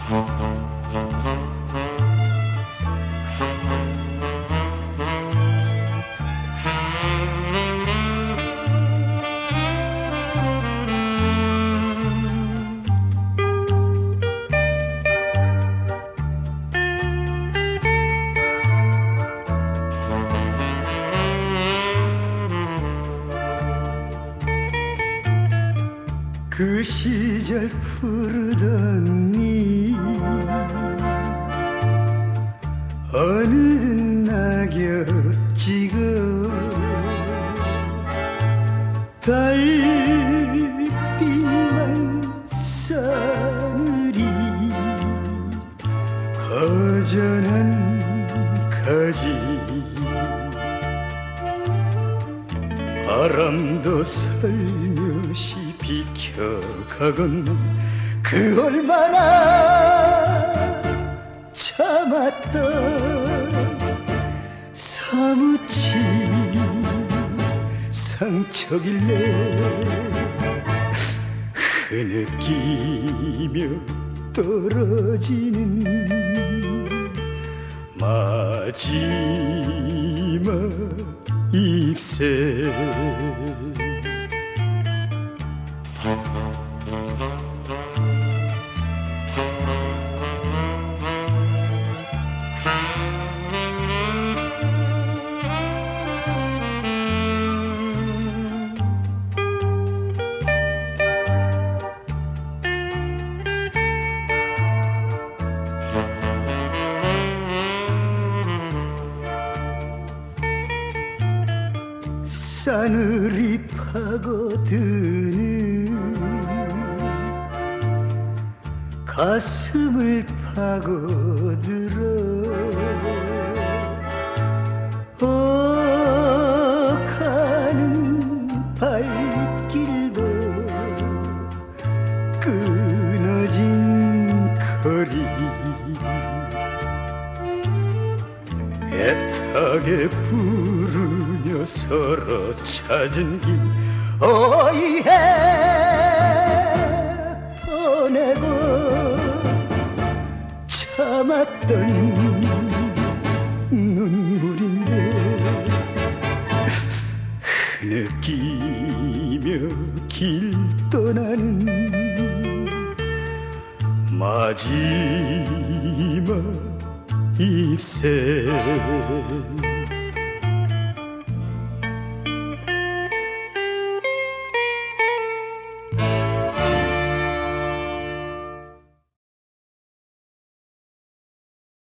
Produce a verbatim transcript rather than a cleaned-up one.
그 시절 푸르던 니 어느덧 낙엽 찍어 달빛만 싸늘이 허전한 가지 바람도 살며시 비켜가건만 그 얼마나 참았던 사무친 상처길래 흐느끼며 떨어지는 마지막 잎새 싸늘이 파고드는 가슴을 파고들어 가는 발길도 끊어진 거리 애타게 부르며 서로 찾은 길 어이해 보내고 참았던 눈물인데 흐느끼며 길 떠나는 마지막 잎새